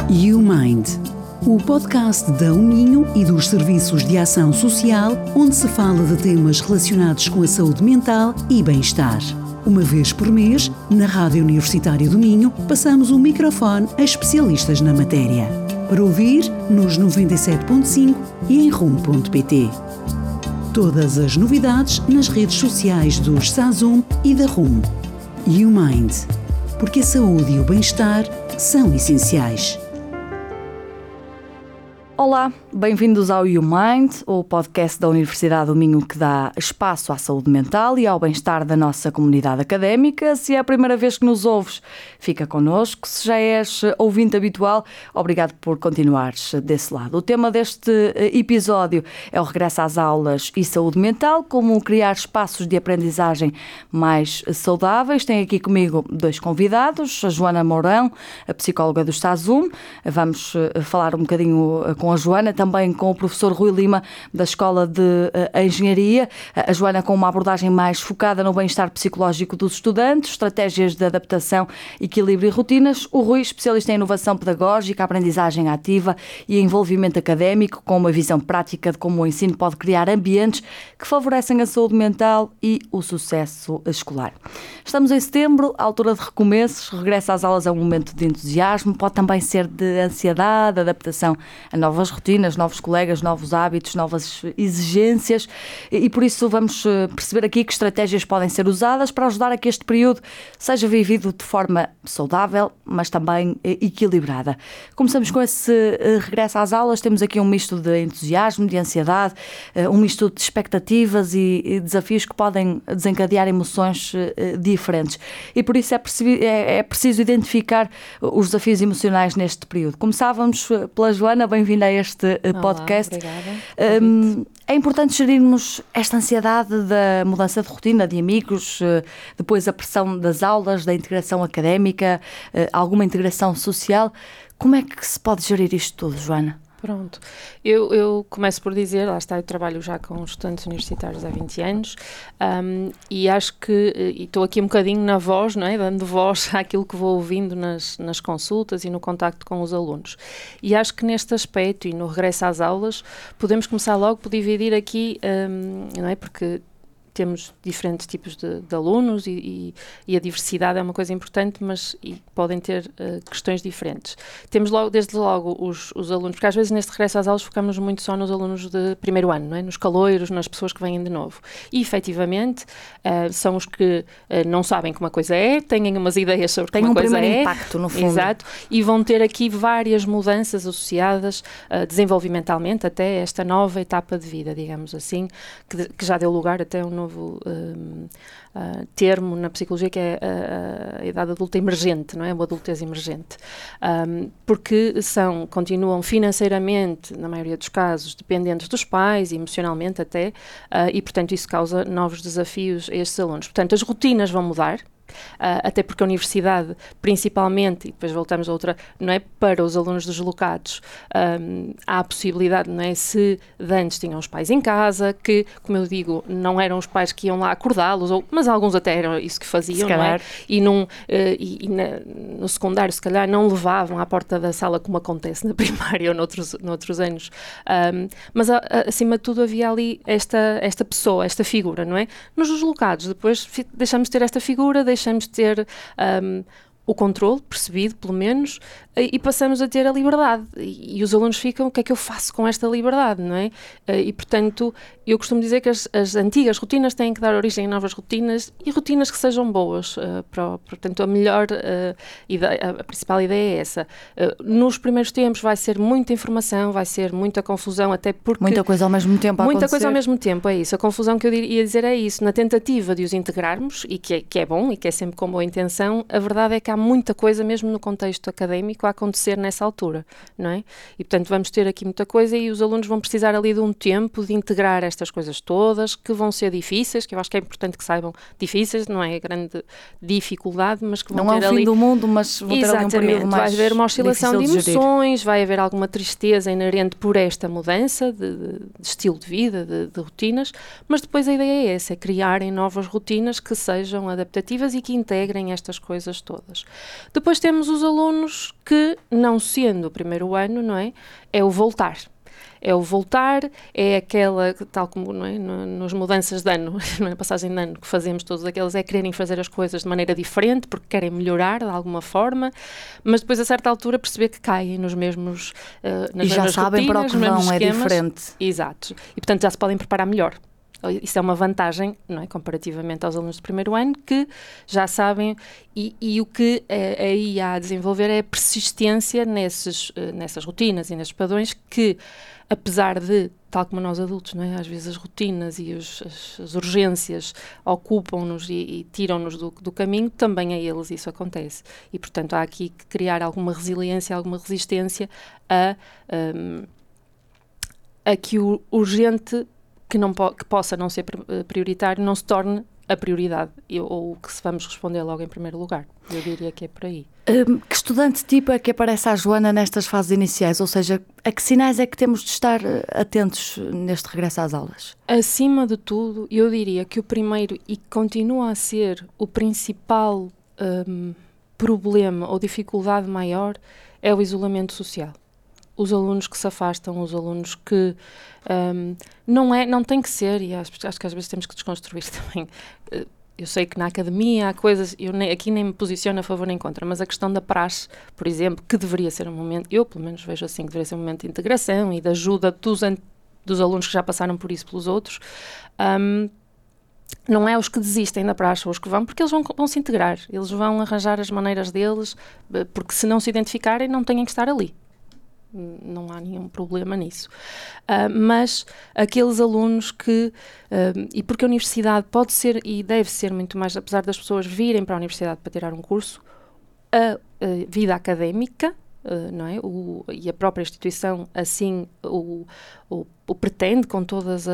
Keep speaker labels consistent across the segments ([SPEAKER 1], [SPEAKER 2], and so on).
[SPEAKER 1] YouMind, o podcast da Uminho e dos Serviços de Ação Social, onde se fala de temas relacionados com a saúde mental e bem-estar. Uma vez por mês, na Rádio Universitária do Minho, passamos o microfone a especialistas na matéria. Para ouvir, nos 97.5 e em RUM.pt. Todas as novidades nas redes sociais dos SAZUM e da RUM. YouMind, porque a saúde e o bem-estar são essenciais.
[SPEAKER 2] Olá, bem-vindos ao YouMind, o podcast da Universidade do Minho que dá espaço à saúde mental e ao bem-estar da nossa comunidade académica. Se é a primeira vez que nos ouves, fica connosco. Se já és ouvinte habitual, obrigado por continuares desse lado. O tema deste episódio é o regresso às aulas e saúde mental, como criar espaços de aprendizagem mais saudáveis. Tenho aqui comigo dois convidados, a Joana Mourão, a psicóloga do SAZUM. Vamos falar um bocadinho com a Joana, também com o professor Rui Lima, da Escola de Engenharia. A Joana com uma abordagem mais focada no bem-estar psicológico dos estudantes, estratégias de adaptação, equilíbrio e rotinas. O Rui, especialista em inovação pedagógica, aprendizagem ativa e envolvimento académico, com uma visão prática de como o ensino pode criar ambientes que favorecem a saúde mental e o sucesso escolar. Estamos em setembro, à altura de recomeços. Regresso às aulas é um momento de entusiasmo, pode também ser de ansiedade, adaptação a novas rotinas, novos colegas, novos hábitos, novas exigências, e por isso vamos perceber aqui que estratégias podem ser usadas para ajudar a que este período seja vivido de forma saudável, mas também equilibrada. Começamos com esse regresso às aulas. Temos aqui um misto de entusiasmo, de ansiedade, um misto de expectativas e desafios que podem desencadear emoções diferentes, e por isso é preciso identificar os desafios emocionais neste período. Começávamos pela Joana. Bem-vinda a este podcast.
[SPEAKER 3] Obrigada.
[SPEAKER 2] É importante gerirmos esta ansiedade da mudança de rotina, de amigos, depois a pressão das aulas, da integração académica, alguma integração social. Como é que se pode gerir isto tudo, Joana?
[SPEAKER 3] Pronto, eu começo por dizer, lá está, eu trabalho já com estudantes universitários há 20 anos e acho que, e estou aqui um bocadinho na voz, não é? Dando voz àquilo que vou ouvindo nas consultas e no contacto com os alunos. E acho que neste aspecto e no regresso às aulas podemos começar logo por dividir aqui, não é? Porque temos diferentes tipos de alunos e a diversidade é uma coisa importante, mas podem ter questões diferentes. Temos desde logo os alunos, porque às vezes neste regresso às aulas focamos muito só nos alunos de primeiro ano, não é? Nos caloiros, nas pessoas que vêm de novo. E efetivamente são os que não sabem como a coisa é, têm umas ideias sobre como a coisa é.
[SPEAKER 2] Tem um primeiro impacto, no fundo.
[SPEAKER 3] Exato, e vão ter aqui várias mudanças associadas desenvolvimentalmente até esta nova etapa de vida, digamos assim, que já deu lugar até um novo termo na psicologia, que é a idade adulta emergente, não é? A adultez emergente. Porque continuam financeiramente, na maioria dos casos, dependentes dos pais, emocionalmente até, e portanto isso causa novos desafios a estes alunos. Portanto, as rotinas vão mudar, até porque a universidade, principalmente, e depois voltamos a outra, não é, para os alunos deslocados, há a possibilidade, não é, se de antes tinham os pais em casa, que, como eu digo, não eram os pais que iam lá acordá-los, mas alguns até eram isso que faziam, não é? E no secundário, se calhar, não levavam à porta da sala, como acontece na primária ou noutros anos, mas acima de tudo havia ali esta pessoa, esta figura, não é? Nos deslocados, depois deixamos de ter esta figura, deixamos de ter o controle, percebido pelo menos, e passamos a ter a liberdade. E os alunos ficam, o que é que eu faço com esta liberdade, não é? E portanto, eu costumo dizer que as antigas rotinas têm que dar origem a novas rotinas e rotinas que sejam boas. Portanto, a melhor ideia, a principal ideia é essa. Nos primeiros tempos vai ser muita informação, vai ser muita confusão, até porque...
[SPEAKER 2] Muita coisa ao mesmo tempo a acontecer.
[SPEAKER 3] Muita coisa ao mesmo tempo, é isso. A confusão que eu ia dizer é isso. Na tentativa de os integrarmos, e que é bom, e que é sempre com boa intenção, a verdade é que há muita coisa, mesmo no contexto académico, a acontecer nessa altura, não é? E, portanto, vamos ter aqui muita coisa e os alunos vão precisar ali de um tempo de integrar estas coisas todas, que vão ser difíceis, que eu acho que é importante que saibam, difíceis, não é grande dificuldade, mas que vão
[SPEAKER 2] não
[SPEAKER 3] ter ali...
[SPEAKER 2] Não é o fim do mundo, mas vão ter ali um período mais
[SPEAKER 3] vai haver uma oscilação de emoções, vai haver alguma tristeza inerente por esta mudança de estilo de vida, de rotinas, mas depois a ideia é essa, é criarem novas rotinas que sejam adaptativas e que integrem estas coisas todas. Depois temos os alunos que, não sendo o primeiro ano, não é? É o voltar. É o voltar, é aquela, tal como, não é, nas mudanças de ano, na passagem de ano que fazemos todos aqueles, é quererem fazer as coisas de maneira diferente, porque querem melhorar de alguma forma, mas depois a certa altura perceber que caem nos mesmos nas
[SPEAKER 2] e já sabem
[SPEAKER 3] rotinas,
[SPEAKER 2] para o que vão, é
[SPEAKER 3] esquemas.
[SPEAKER 2] diferente.
[SPEAKER 3] Exato. E portanto já se podem preparar melhor. Isso é uma vantagem, não é, comparativamente aos alunos do primeiro ano, que já sabem, e o que aí há a desenvolver é a persistência nessas rotinas e nesses padrões que, apesar de, tal como nós adultos, não é, às vezes as rotinas e as urgências ocupam-nos e tiram-nos do caminho, também a eles isso acontece. E, portanto, há aqui que criar alguma resiliência, alguma resistência a que o urgente que possa não ser prioritário não se torne a prioridade, ou que se vamos responder logo em primeiro lugar. Eu diria que é por aí.
[SPEAKER 2] Que estudante tipo é que aparece à Joana nestas fases iniciais? Ou seja, a que sinais é que temos de estar atentos neste regresso às aulas?
[SPEAKER 3] Acima de tudo, eu diria que o primeiro, e que continua a ser o principal problema ou dificuldade maior, é o isolamento social. Os alunos que se afastam, os alunos que não tem que ser, e acho que às vezes temos que desconstruir também. Eu sei que na academia há coisas, aqui nem me posiciono a favor nem contra, mas a questão da praxe, por exemplo, que deveria ser um momento, eu pelo menos vejo assim, que deveria ser um momento de integração e de ajuda dos alunos que já passaram por isso pelos outros, não é os que desistem da praxe ou os que vão, porque eles vão se integrar, eles vão arranjar as maneiras deles, porque se não se identificarem não têm que estar ali. Não há nenhum problema nisso. Mas aqueles alunos que... e porque a universidade pode ser e deve ser muito mais, apesar das pessoas virem para a universidade para tirar um curso, a vida académica, não é? E a própria instituição assim o pretende, com todas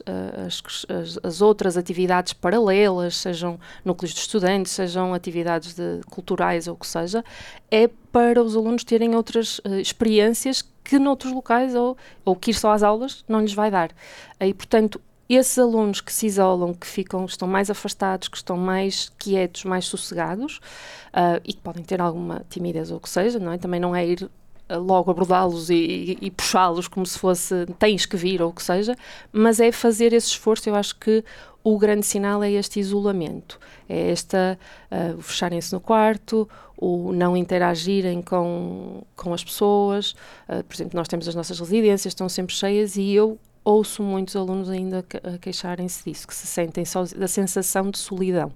[SPEAKER 3] as outras atividades paralelas, sejam núcleos de estudantes, sejam atividades culturais ou o que seja, é para os alunos terem outras experiências que noutros locais ou que ir só às aulas não lhes vai dar. E, portanto, esses alunos que se isolam, que estão mais afastados, que estão mais quietos, mais sossegados, e que podem ter alguma timidez ou o que seja, não é? Também não é ir logo abordá-los e puxá-los como se fosse tens que vir ou o que seja, mas é fazer esse esforço. Eu acho que o grande sinal é este isolamento, é o fecharem-se no quarto, o não interagirem com as pessoas. Por exemplo, nós temos as nossas residências, estão sempre cheias, e eu ouço muitos alunos ainda a queixarem-se disso, que se sentem da sensação de solidão.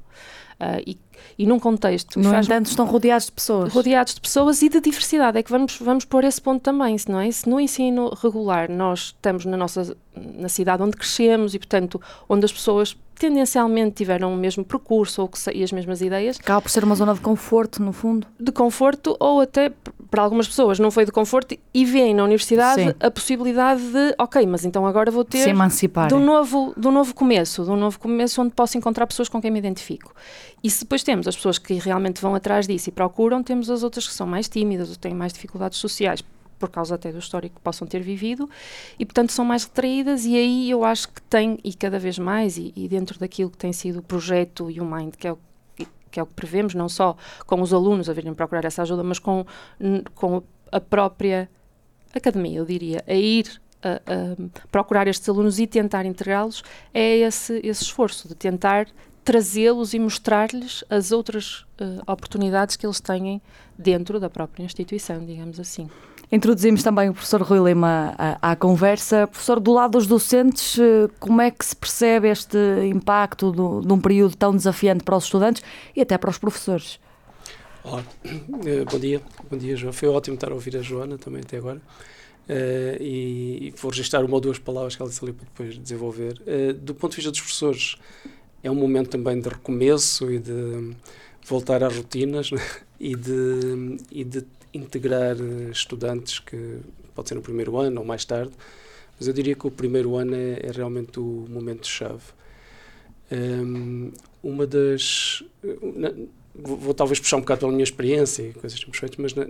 [SPEAKER 3] E num contexto...
[SPEAKER 2] No entanto, estão rodeados de pessoas.
[SPEAKER 3] Rodeados de pessoas e de diversidade. É que vamos pôr esse ponto também, não é? Se no ensino regular nós estamos na cidade onde crescemos e, portanto, onde as pessoas tendencialmente tiveram o mesmo percurso e as mesmas ideias...
[SPEAKER 2] Acaba por ser uma zona de conforto, no fundo. De
[SPEAKER 3] conforto, ou até, para algumas pessoas, não foi de conforto, e veem na universidade
[SPEAKER 2] Sim.
[SPEAKER 3] a possibilidade de, ok, mas então agora vou ter...
[SPEAKER 2] Se emancipar.
[SPEAKER 3] De um novo começo onde posso encontrar pessoas com quem me identifico. E se depois temos as pessoas que realmente vão atrás disso e procuram, temos as outras que são mais tímidas ou têm mais dificuldades sociais, por causa até do histórico que possam ter vivido, e portanto são mais retraídas, e aí eu acho que tem, e cada vez mais, e dentro daquilo que tem sido o projeto YouMind, que é o que prevemos, não só com os alunos a virem procurar essa ajuda, mas com a própria academia, eu diria, a ir a procurar estes alunos e tentar integrá-los, é esse esforço de tentar trazê-los e mostrar-lhes as outras oportunidades que eles têm dentro da própria instituição, digamos assim.
[SPEAKER 2] Introduzimos também o professor Rui Lima à conversa. Professor, do lado dos docentes, como é que se percebe este impacto de um período tão desafiante para os estudantes e até para os professores?
[SPEAKER 4] Olá, bom dia, Joana. Foi ótimo estar a ouvir a Joana também até agora. E vou registrar uma ou duas palavras que ela disse ali para depois desenvolver. Do ponto de vista dos professores, é um momento também de recomeço e de voltar às rotinas, né? e de integrar estudantes, que pode ser no primeiro ano ou mais tarde, mas eu diria que o primeiro ano é realmente o momento-chave. Vou talvez puxar um bocado pela minha experiência e coisas que temos feito, mas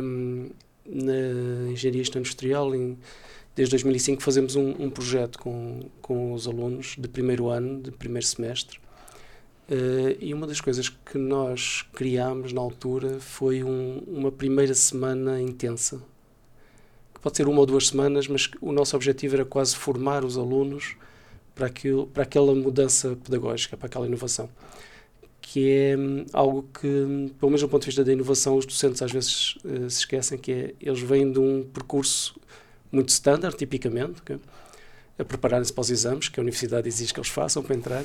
[SPEAKER 4] na Engenharia Industrial, desde 2005, fazemos um projeto com os alunos de primeiro ano, de primeiro semestre, E uma das coisas que nós criámos na altura foi uma primeira semana intensa. Pode ser 1 ou 2 semanas, mas o nosso objetivo era quase formar os alunos para aquela mudança pedagógica, para aquela inovação. Que é algo que, pelo menos do ponto de vista da inovação, os docentes às vezes se esquecem, que é, eles vêm de um percurso muito standard, tipicamente, okay? A prepararem-se para os exames, que a universidade exige que eles façam para entrar.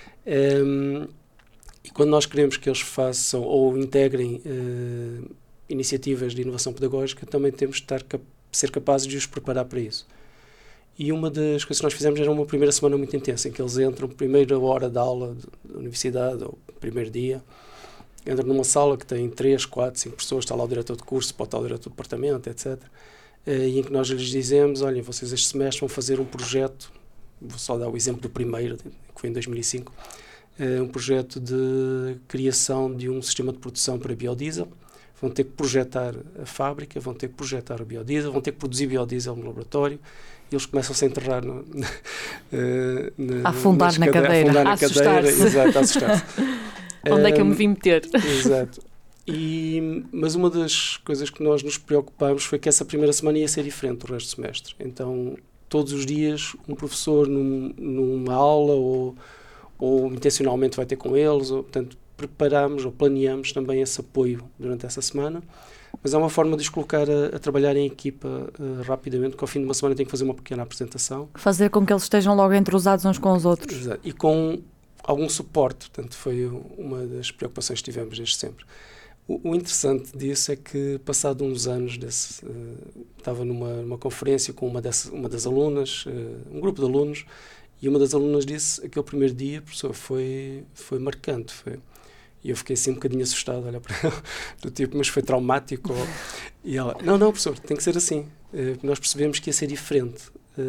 [SPEAKER 4] E quando nós queremos que eles façam ou integrem iniciativas de inovação pedagógica, também temos de ser capazes de os preparar para isso. E uma das coisas que nós fizemos era uma primeira semana muito intensa, em que eles entram, primeira hora da aula da universidade, ou primeiro dia, entram numa sala que tem 3, 4, 5 pessoas, está lá o diretor de curso, pode estar o diretor de departamento, etc. E em que nós lhes dizemos, olha, vocês este semestre vão fazer um projeto, vou só dar o exemplo do primeiro, que foi em 2005, um projeto de criação de um sistema de produção para biodiesel. Vão ter que projetar a fábrica, vão ter que projetar o biodiesel, vão ter que produzir biodiesel no laboratório, e eles começam a se enterrar
[SPEAKER 2] a afundar na cadeira,
[SPEAKER 3] a assustar-se.
[SPEAKER 4] Exato, a assustar-se.
[SPEAKER 3] Onde é que eu me vim meter?
[SPEAKER 4] Exato. Mas uma das coisas que nós nos preocupámos foi que essa primeira semana ia ser diferente do resto do semestre. Então, todos os dias, um professor numa aula ou intencionalmente vai ter com eles, portanto, preparamos ou planeamos também esse apoio durante essa semana, mas é uma forma de os colocar a trabalhar em equipa rapidamente, porque ao fim de uma semana tem que fazer uma pequena apresentação.
[SPEAKER 2] Fazer com que eles estejam logo entrosados uns com os outros.
[SPEAKER 4] Exato. E com algum suporte, portanto, foi uma das preocupações que tivemos desde sempre. O interessante disso é que, passado uns anos, estava numa conferência com uma das alunas, um grupo de alunos, e uma das alunas disse, aquele primeiro dia, professor, foi marcante, e eu fiquei assim um bocadinho assustado, olha para ela, do tipo, mas foi traumático? E ela, não, professor, tem que ser assim. Nós percebemos que ia ser diferente.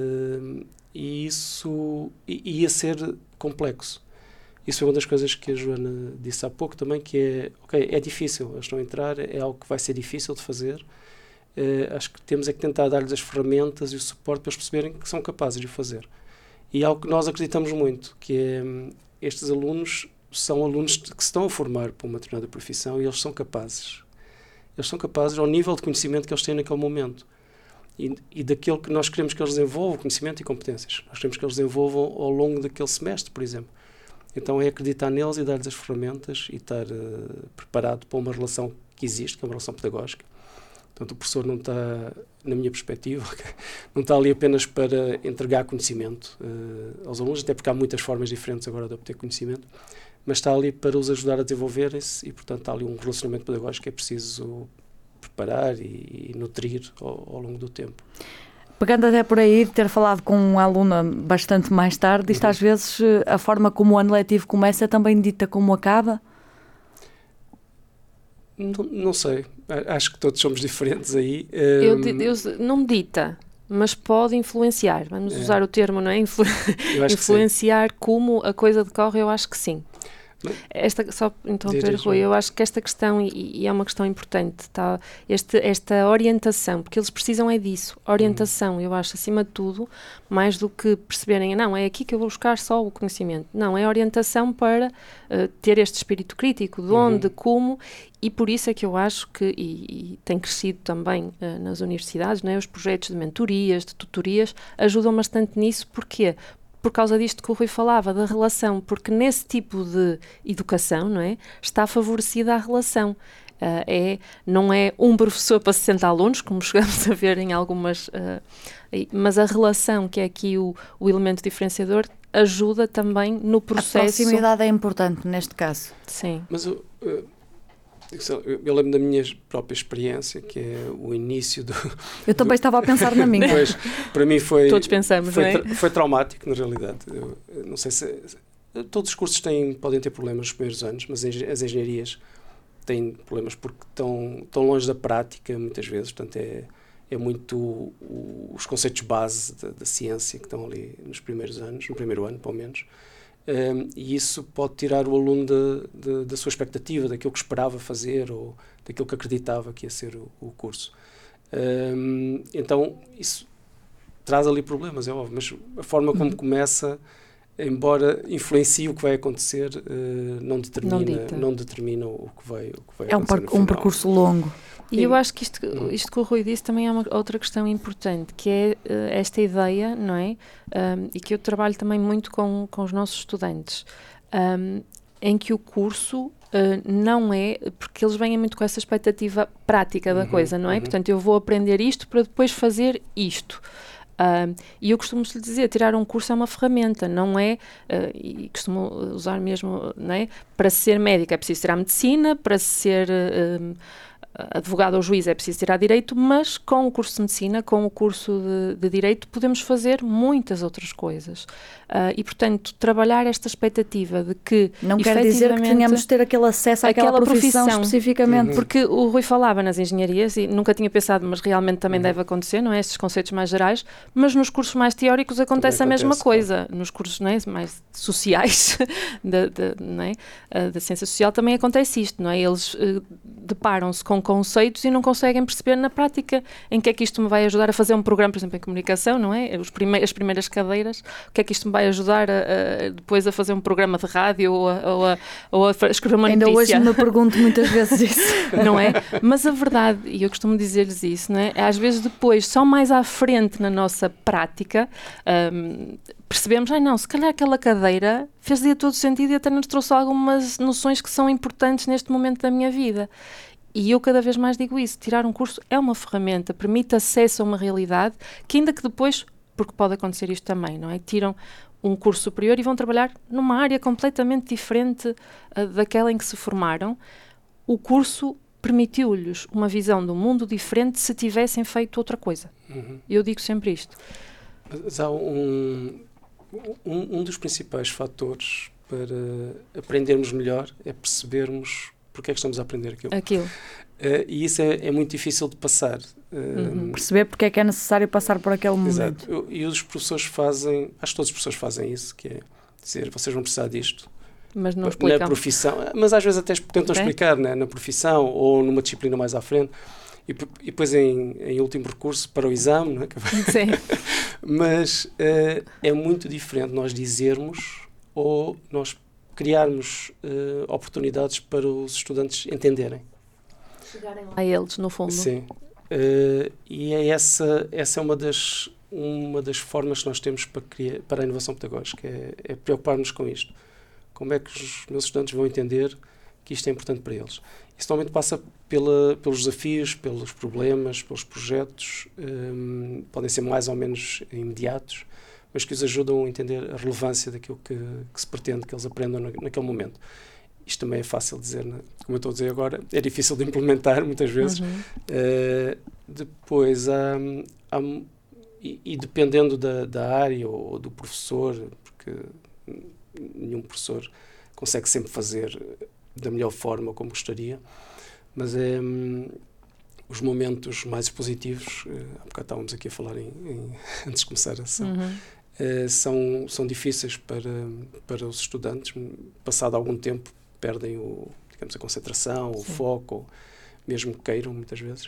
[SPEAKER 4] E isso ia ser complexo. Isso foi uma das coisas que a Joana disse há pouco também, que é difícil, eles estão a entrar, é algo que vai ser difícil de fazer. Acho que temos é que tentar dar-lhes as ferramentas e o suporte para eles perceberem que são capazes de o fazer. E é algo que nós acreditamos muito, que é estes alunos são alunos que se estão a formar para uma determinada profissão e eles são capazes. Eles são capazes ao nível de conhecimento que eles têm naquele momento. E daquilo que nós queremos que eles desenvolvam, conhecimento e competências. Nós queremos que eles desenvolvam ao longo daquele semestre, por exemplo. Então é acreditar neles e dar-lhes as ferramentas e estar preparado para uma relação que existe, que é uma relação pedagógica. Portanto, o professor não está, na minha perspectiva, não está ali apenas para entregar conhecimento aos alunos, até porque há muitas formas diferentes agora de obter conhecimento, mas está ali para os ajudar a desenvolverem-se e, portanto, há ali um relacionamento pedagógico que é preciso preparar e nutrir ao longo do tempo.
[SPEAKER 2] Pegando até por aí, de ter falado com um aluno bastante mais tarde, isto às vezes, a forma como o ano letivo começa é também dita como acaba?
[SPEAKER 4] Não sei. Acho que todos somos diferentes aí.
[SPEAKER 3] Eu não dita, mas pode influenciar. Vamos usar o termo, não é? Influenciar como a coisa decorre, eu acho que sim. Só interromper, Rui, eu acho que esta questão, e é uma questão importante, tá? Esta orientação, porque eles precisam é disso, orientação, eu acho, acima de tudo, mais do que perceberem, não, é aqui que eu vou buscar só o conhecimento. Não, é orientação para ter este espírito crítico, de onde, como, e por isso é que eu acho que, e tem crescido também nas universidades, né, os projetos de mentorias, de tutorias, ajudam bastante nisso. Porquê? Por causa disto que o Rui falava, da relação, porque nesse tipo de educação, não é, está favorecida a relação. Não é um professor para 60 alunos, como chegamos a ver em algumas... mas a relação, que é aqui o elemento diferenciador, ajuda também no processo...
[SPEAKER 2] A proximidade é importante neste caso.
[SPEAKER 3] Sim.
[SPEAKER 4] Mas eu lembro da minha própria experiência, que é o início do...
[SPEAKER 2] Eu também estava a pensar na minha.
[SPEAKER 4] Pois, para mim foi...
[SPEAKER 3] Todos pensamos, não é?
[SPEAKER 4] Foi traumático, na realidade. Eu não sei se... Todos os cursos podem ter problemas nos primeiros anos, mas as engenharias têm problemas porque estão longe da prática, muitas vezes. Portanto, é muito os conceitos base da ciência que estão ali nos primeiros anos, no primeiro ano, pelo menos. E isso pode tirar o aluno da sua expectativa, daquilo que esperava fazer ou daquilo que acreditava que ia ser o curso. Então, isso traz ali problemas, é óbvio, mas a forma como começa embora influencie o que vai acontecer, não determina o que vai acontecer.
[SPEAKER 5] É um percurso longo.
[SPEAKER 3] E eu acho que isto que o Rui disse também é uma outra questão importante, que é esta ideia, não é? E que eu trabalho também muito com os nossos estudantes, em que o curso não é, porque eles vêm muito com essa expectativa prática da coisa, não é? Portanto, eu vou aprender isto para depois fazer isto. E eu costumo lhe dizer, tirar um curso é uma ferramenta, não é, e costumo usar mesmo, não é? Para ser médico é preciso tirar medicina, para ser advogado ou juiz é preciso tirar direito, mas com o curso de medicina, com o curso de direito, podemos fazer muitas outras coisas. E, portanto, trabalhar esta expectativa de que
[SPEAKER 5] não quer dizer que tenhamos de ter aquele acesso àquela profissão especificamente.
[SPEAKER 3] Porque o Rui falava nas engenharias, e nunca tinha pensado, mas realmente também deve acontecer, não é? Estes conceitos mais gerais, mas nos cursos mais teóricos acontece a mesma coisa. Nos cursos, não é, mais sociais, não é? Da ciência social também acontece isto, não é? Eles deparam-se com conceitos e não conseguem perceber na prática em que é que isto me vai ajudar a fazer um programa, por exemplo, em comunicação, não é? As primeiras cadeiras, o que é que isto me vai ajudar depois a fazer um programa de rádio ou a escrever uma notícia.
[SPEAKER 5] Ainda hoje me pergunto muitas vezes isso.
[SPEAKER 3] Não é? Mas a verdade, e eu costumo dizer-lhes isso, não é? Às vezes depois, só mais à frente na nossa prática, percebemos, não, se calhar aquela cadeira fazia todo sentido e até nos trouxe algumas noções que são importantes neste momento da minha vida. E eu cada vez mais digo isso, tirar um curso é uma ferramenta, permite acesso a uma realidade que ainda que depois, porque pode acontecer isto também, não é? Tiram um curso superior e vão trabalhar numa área completamente diferente daquela em que se formaram. O curso permitiu-lhes uma visão do mundo diferente se tivessem feito outra coisa. Eu digo sempre isto.
[SPEAKER 4] Mas há um dos principais fatores para aprendermos melhor é percebermos porque é que estamos a aprender aquilo. E isso é muito difícil de passar.
[SPEAKER 5] Perceber porque é que é necessário passar por aquele momento.
[SPEAKER 4] Exato. E os professores fazem, acho que todos os professores fazem isso, que é dizer, vocês vão precisar disto.
[SPEAKER 3] Mas não explicam.
[SPEAKER 4] Na profissão, mas às vezes até tentam explicar, né? Na profissão ou numa disciplina mais à frente. E depois em último recurso para o exame. Né?
[SPEAKER 3] Sim.
[SPEAKER 4] Mas é muito diferente nós dizermos ou nós criarmos oportunidades para os estudantes entenderem.
[SPEAKER 3] Chegarem lá a eles, no fundo.
[SPEAKER 4] Sim. E essa é uma das formas que nós temos para a inovação pedagógica, é preocupar-nos com isto. Como é que os meus estudantes vão entender que isto é importante para eles? Isso normalmente passa pelos desafios, pelos problemas, pelos projetos, podem ser mais ou menos imediatos, mas que os ajudam a entender a relevância daquilo que se pretende que eles aprendam naquele momento. Isto também é fácil de dizer, né? Como eu estou a dizer agora, é difícil de implementar muitas vezes. Depois, e dependendo da área ou do professor, porque nenhum professor consegue sempre fazer da melhor forma como gostaria, mas os momentos mais expositivos, há bocado estávamos aqui a falar antes de começar a sessão, são difíceis para os estudantes. Passado algum tempo perdem a concentração, o foco, ou mesmo que queiram muitas vezes,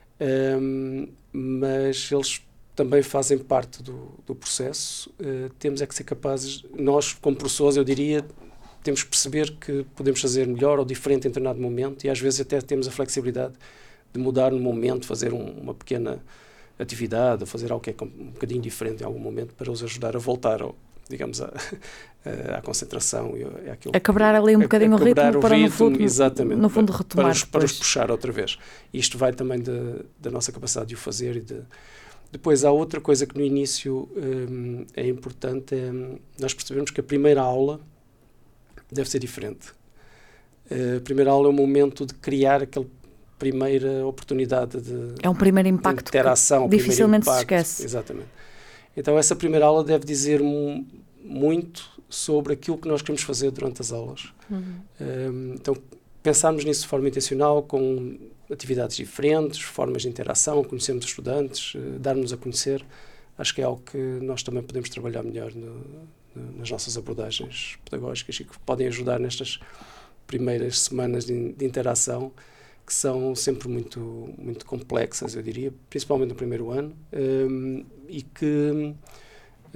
[SPEAKER 4] mas eles também fazem parte do processo. Temos é que ser capazes, nós como professores, eu diria, temos que perceber que podemos fazer melhor ou diferente em determinado momento, e às vezes até temos a flexibilidade de mudar no momento, fazer uma pequena atividade, ou fazer algo que é um bocadinho diferente em algum momento, para os ajudar a voltar, digamos, à concentração.
[SPEAKER 5] A quebrar ali um bocadinho o ritmo para, no fundo, retomar.
[SPEAKER 4] Para os puxar outra vez. Isto vai também da nossa capacidade de o fazer. Depois, há outra coisa que no início é importante, nós percebemos que a primeira aula deve ser diferente. A primeira aula é um momento de criar aquela primeira oportunidade
[SPEAKER 5] é um primeiro impacto
[SPEAKER 4] de interação,
[SPEAKER 5] que dificilmente se esquece.
[SPEAKER 4] Exatamente. Então essa primeira aula deve dizer muito sobre aquilo que nós queremos fazer durante as aulas. Então pensarmos nisso de forma intencional, com atividades diferentes, formas de interação, conhecermos os estudantes, darmos a conhecer. Acho que é algo que nós também podemos trabalhar melhor nas nossas abordagens pedagógicas e que podem ajudar nestas primeiras semanas de interação, que são sempre muito, muito complexas, eu diria, principalmente no primeiro ano, e que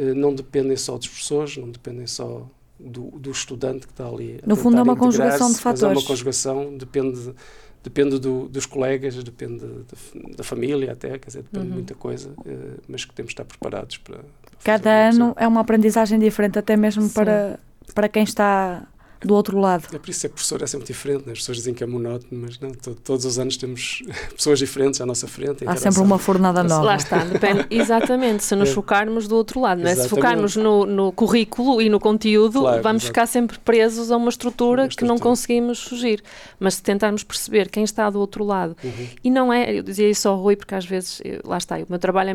[SPEAKER 4] não dependem só dos professores, não dependem só do estudante que está ali.
[SPEAKER 5] No fundo é uma conjugação de fatores.
[SPEAKER 4] Mas é uma conjugação, depende dos colegas, depende da família até, quer dizer, depende de muita coisa, mas que temos de estar preparados para
[SPEAKER 5] cada ano é uma aprendizagem diferente, até mesmo para quem está do outro lado.
[SPEAKER 4] É por isso que ser professor é sempre diferente, né? As pessoas dizem que é monótono, mas não, todos os anos temos pessoas diferentes à nossa frente.
[SPEAKER 5] Há sempre uma fornada nova.
[SPEAKER 3] Lá está, depende, exatamente, se nos focarmos do outro lado, não é? Se focarmos no currículo e no conteúdo, vamos ficar sempre presos a uma estrutura que não conseguimos fugir, mas se tentarmos perceber quem está do outro lado, e não é, eu dizia isso ao Rui, porque às vezes, lá está, o meu trabalho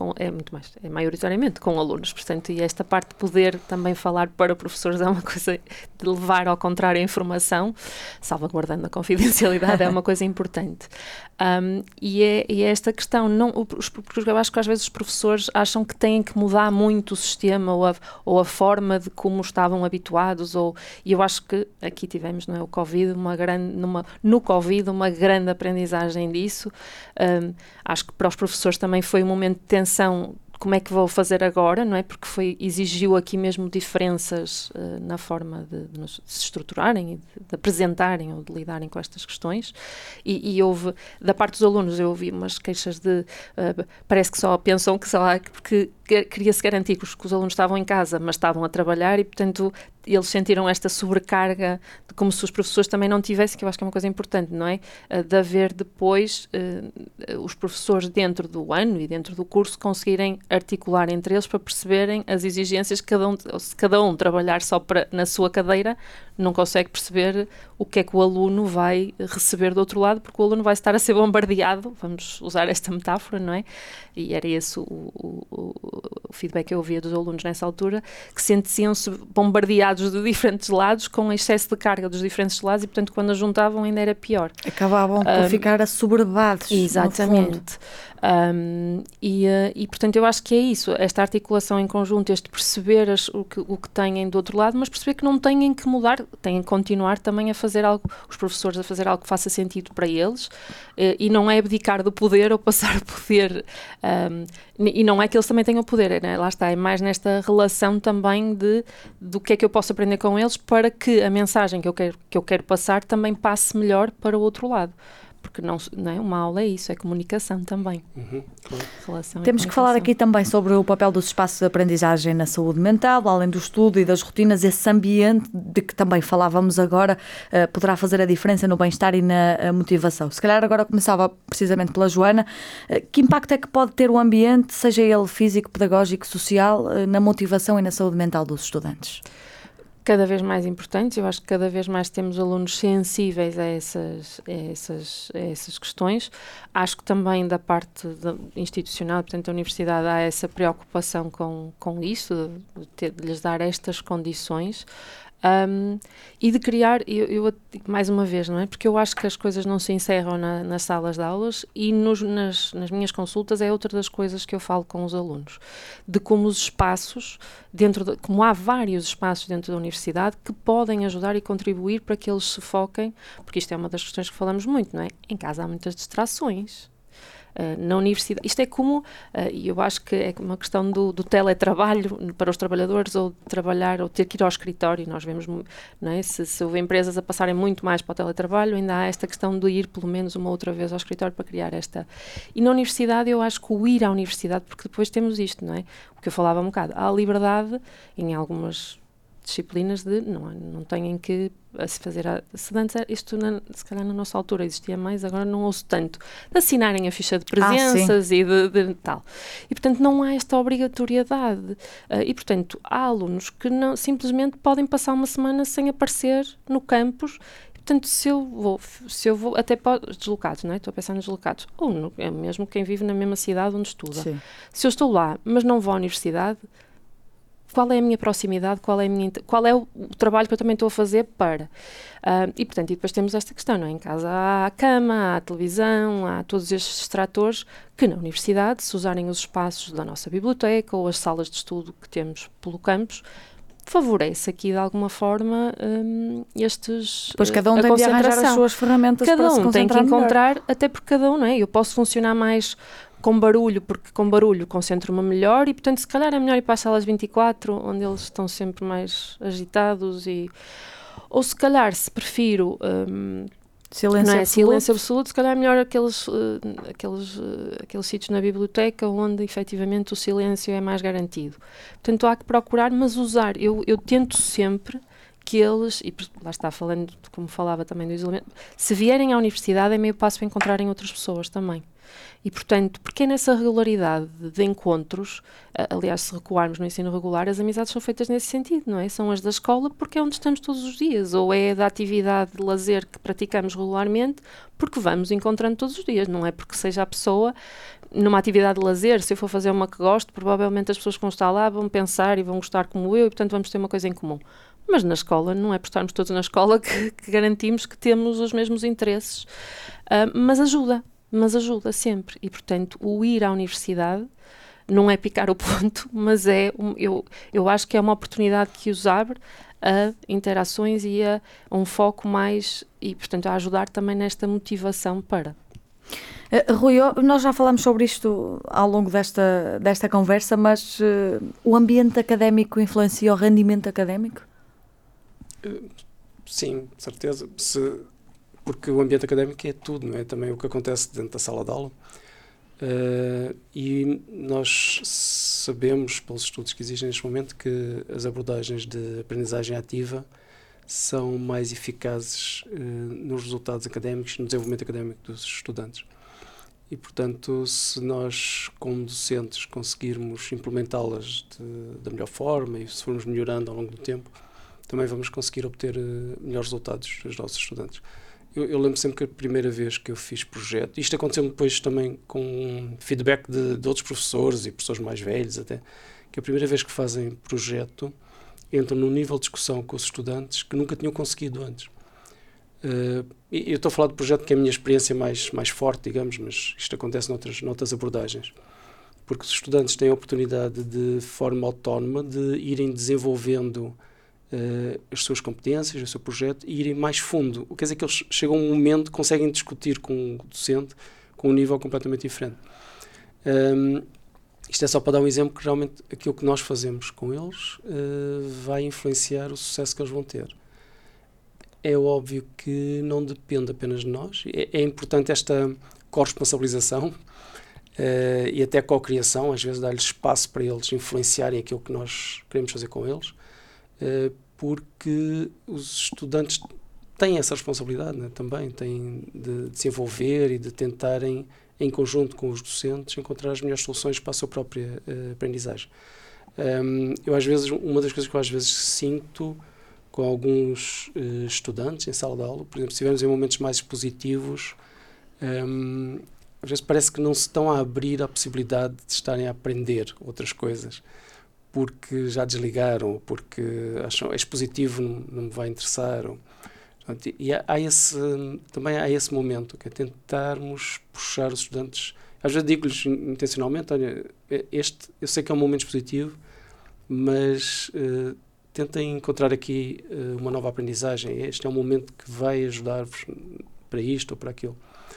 [SPEAKER 3] é maioritariamente com alunos, portanto, e esta parte de poder também falar para professores é uma coisa de levar ao contrário a informação, salvaguardando a confidencialidade, é uma coisa importante. E é esta questão, porque eu acho que às vezes os professores acham que têm que mudar muito o sistema ou a forma de como estavam habituados, e eu acho que aqui tivemos, não é, o Covid, no Covid uma grande aprendizagem disso. Acho que para os professores também foi um momento de tensão. Como é que vou fazer agora, não é? Porque exigiu aqui mesmo diferenças na forma de se estruturarem e de apresentarem ou de lidarem com estas questões. E houve, da parte dos alunos, eu ouvi umas queixas de parece que só pensam que queria-se garantir que os alunos estavam em casa, mas estavam a trabalhar e, portanto, eles sentiram esta sobrecarga, como se os professores também não tivessem, que eu acho que é uma coisa importante, não é? De haver depois os professores dentro do ano e dentro do curso conseguirem articular entre eles para perceberem as exigências que se cada um trabalhar só na sua cadeira, não consegue perceber o que é que o aluno vai receber do outro lado, porque o aluno vai estar a ser bombardeado, vamos usar esta metáfora, não é? E era esse o feedback que eu ouvia dos alunos nessa altura, que sentiam-se bombardeados de diferentes lados, com excesso de carga dos diferentes lados, e portanto quando a juntavam ainda era pior.
[SPEAKER 5] Acabavam por ficar assoberbados.
[SPEAKER 3] Exatamente. E portanto eu acho que é isso, esta articulação em conjunto, este perceber o que têm do outro lado, mas perceber que não têm que mudar, têm que continuar também a fazer algo, os professores a fazer algo que faça sentido para eles, e não é abdicar do poder ou passar o poder, e não é que eles também tenham poder, né? Lá está, é mais nesta relação também do que é que eu posso aprender com eles para que a mensagem que eu quero passar também passe melhor para o outro lado. Porque não é? Uma aula é isso, é comunicação também.
[SPEAKER 5] Claro. Temos que falar aqui também sobre o papel dos espaços de aprendizagem na saúde mental, além do estudo e das rotinas, esse ambiente de que também falávamos agora poderá fazer a diferença no bem-estar e na motivação. Se calhar agora começava precisamente pela Joana. Que impacto é que pode ter o ambiente, seja ele físico, pedagógico, social, na motivação e na saúde mental dos estudantes?
[SPEAKER 3] Cada vez mais importantes, eu acho que cada vez mais temos alunos sensíveis a essas questões. Acho que também da parte institucional, portanto da universidade, há essa preocupação com isso, de lhes dar estas condições. E de criar, eu mais uma vez, não é? Porque eu acho que as coisas não se encerram nas salas de aulas, e nas minhas consultas é outra das coisas que eu falo com os alunos, de como os espaços, como há vários espaços dentro da universidade que podem ajudar e contribuir para que eles se foquem, porque isto é uma das questões que falamos muito, não é? Em casa há muitas distrações. Na universidade, isto é como, e eu acho que é uma questão do teletrabalho para os trabalhadores, ou trabalhar, ou ter que ir ao escritório. Nós vemos, não é? Se houve empresas a passarem muito mais para o teletrabalho, ainda há esta questão de ir pelo menos uma outra vez ao escritório para criar esta. E na universidade eu acho que o ir à universidade, porque depois temos isto, não é? O que eu falava um bocado, há liberdade em algumas disciplinas de não têm que se fazer se calhar na nossa altura existia mais, agora não ouço tanto, de assinarem a ficha de presenças e de tal, e portanto não há esta obrigatoriedade, e portanto há alunos que simplesmente podem passar uma semana sem aparecer no campus. Portanto, se eu vou até para os deslocados, não é? Estou a pensar nos deslocados, ou mesmo quem vive na mesma cidade onde estuda. Sim. Se eu estou lá, mas não vou à universidade, qual é a minha proximidade, qual é o trabalho que eu também estou a fazer para... E, portanto, depois temos esta questão, não é? Em casa há a cama, há a televisão, há todos estes distratores que na universidade, se usarem os espaços da nossa biblioteca ou as salas de estudo que temos pelo campus, favorece aqui de alguma forma estes...
[SPEAKER 5] Pois cada um tem de arranjar as suas ferramentas para se concentrar
[SPEAKER 3] melhor. Cada um tem que encontrar,
[SPEAKER 5] melhor.
[SPEAKER 3] Até porque cada um, não é? Eu posso funcionar mais com barulho, porque com barulho concentro-me melhor e, portanto, se calhar é melhor ir para as salas 24, onde eles estão sempre mais agitados, ou se calhar, se prefiro silêncio absoluto, se calhar é melhor aqueles sítios na biblioteca onde efetivamente o silêncio é mais garantido. Portanto, há que procurar, mas usar. Eu tento sempre que eles, e lá está falando, como falava também do isolamento, se vierem à universidade é meio passo para encontrarem outras pessoas também. E, portanto, porque é nessa regularidade de encontros, aliás, se recuarmos no ensino regular, as amizades são feitas nesse sentido, não é? São as da escola porque é onde estamos todos os dias, ou é da atividade de lazer que praticamos regularmente porque vamos encontrando todos os dias, não é porque seja a pessoa numa atividade de lazer. Se eu for fazer uma que gosto, provavelmente as pessoas que vão estar lá vão pensar e vão gostar como eu e, portanto, vamos ter uma coisa em comum. Mas na escola, não é por estarmos todos na escola que garantimos que temos os mesmos interesses, mas ajuda sempre. E, portanto, o ir à universidade não é picar o ponto, mas eu acho que é uma oportunidade que os abre a interações e a um foco mais, e, portanto, a ajudar também nesta motivação para...
[SPEAKER 5] Rui, nós já falamos sobre isto ao longo desta conversa, mas o ambiente académico influencia o rendimento académico?
[SPEAKER 4] Sim, de certeza. Porque o ambiente académico é tudo, não é? Também o que acontece dentro da sala de aula. E nós sabemos, pelos estudos que existem neste momento, que as abordagens de aprendizagem ativa são mais eficazes nos resultados académicos, no desenvolvimento académico dos estudantes. E, portanto, se nós, como docentes, conseguirmos implementá-las da melhor forma e se formos melhorando ao longo do tempo, também vamos conseguir obter melhores resultados dos nossos estudantes. Eu lembro sempre que a primeira vez que eu fiz projeto, isto aconteceu depois também com feedback de outros professores e professores mais velhos até, que a primeira vez que fazem projeto entram num nível de discussão com os estudantes que nunca tinham conseguido antes. Eu estou a falar de projeto que é a minha experiência mais forte, digamos, mas isto acontece noutras abordagens. Porque os estudantes têm a oportunidade de forma autónoma de irem desenvolvendo as suas competências, o seu projeto, e irem mais fundo. Quer dizer que eles chegam a um momento que conseguem discutir com o docente com um nível completamente diferente. Isto é só para dar um exemplo que realmente aquilo que nós fazemos com eles vai influenciar o sucesso que eles vão ter. É óbvio que não depende apenas de nós. É importante esta corresponsabilização e até co-criação, às vezes dar-lhes espaço para eles influenciarem aquilo que nós queremos fazer com eles, porque os estudantes têm essa responsabilidade, né? Também têm de se envolver e de tentarem, em conjunto com os docentes, encontrar as melhores soluções para a sua própria aprendizagem. Eu às vezes, uma das coisas que eu às vezes sinto com alguns estudantes em sala de aula, por exemplo, se estivermos em momentos mais expositivos, às vezes parece que não se estão a abrir à possibilidade de estarem a aprender outras coisas, porque já desligaram, porque acham expositivo não me vai interessar. E também há esse momento, que é tentarmos puxar os estudantes. Às vezes digo-lhes intencionalmente, olha, eu sei que é um momento expositivo, mas tentem encontrar aqui uma nova aprendizagem. Este é um momento que vai ajudar-vos para isto ou para aquilo.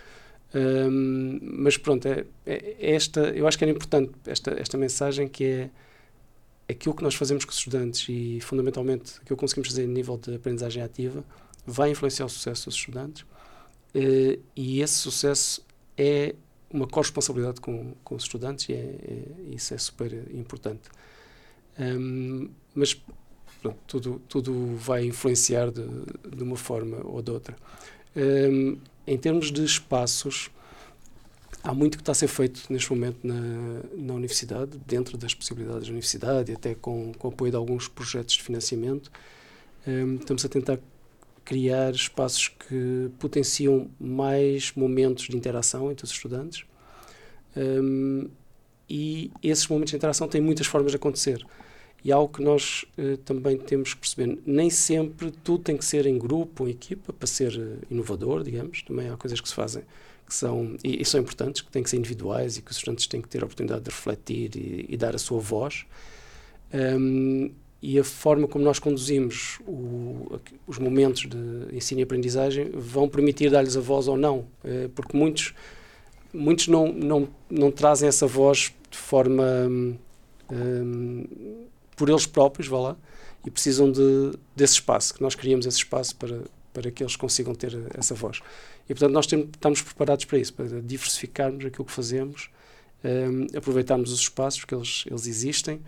[SPEAKER 4] Mas pronto, eu acho que era importante esta mensagem, que é aquilo que nós fazemos com os estudantes e, fundamentalmente, aquilo que conseguimos fazer a nível de aprendizagem ativa vai influenciar o sucesso dos estudantes, e esse sucesso é uma corresponsabilidade com os estudantes, e isso é super importante. Mas pronto, tudo vai influenciar de uma forma ou de outra. Em termos de espaços, há muito que está a ser feito neste momento na universidade, dentro das possibilidades da universidade e até com o apoio de alguns projetos de financiamento. Estamos a tentar criar espaços que potenciam mais momentos de interação entre os estudantes, e esses momentos de interação têm muitas formas de acontecer. E algo que nós também temos que perceber, nem sempre tudo tem que ser em grupo ou em equipa para ser inovador, digamos. Também há coisas que se fazem que são importantes, que têm que ser individuais e que os estudantes têm que ter a oportunidade de refletir e dar a sua voz. E a forma como nós conduzimos os momentos de ensino e aprendizagem vão permitir dar-lhes a voz ou não, porque muitos muitos não trazem essa voz de forma por eles próprios, vá lá, e precisam desse espaço, que nós criamos esse espaço para que eles consigam ter essa voz. E, portanto, nós estamos preparados para isso, para diversificarmos aquilo que fazemos, aproveitarmos os espaços, porque eles existem.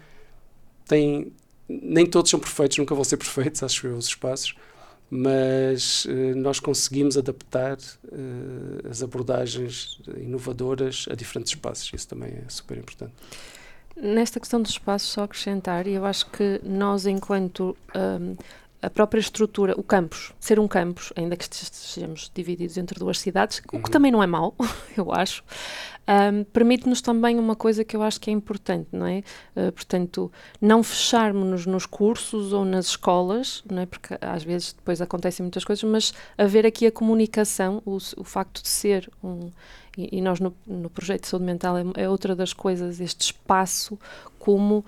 [SPEAKER 4] Nem todos são perfeitos, nunca vão ser perfeitos, acho eu, os espaços, mas nós conseguimos adaptar as abordagens inovadoras a diferentes espaços. Isso também é super importante.
[SPEAKER 3] Nesta questão dos espaços, só acrescentar, e eu acho que nós, enquanto a própria estrutura, o campus, ser um campus, ainda que estejamos divididos entre duas cidades, o que também não é mau, eu acho, permite-nos também uma coisa que eu acho que é importante, não é? Portanto, não fecharmos-nos nos cursos ou nas escolas, não é? Porque às vezes depois acontecem muitas coisas, mas haver aqui a comunicação, o facto de ser e nós no projeto de saúde mental é outra das coisas, este espaço, como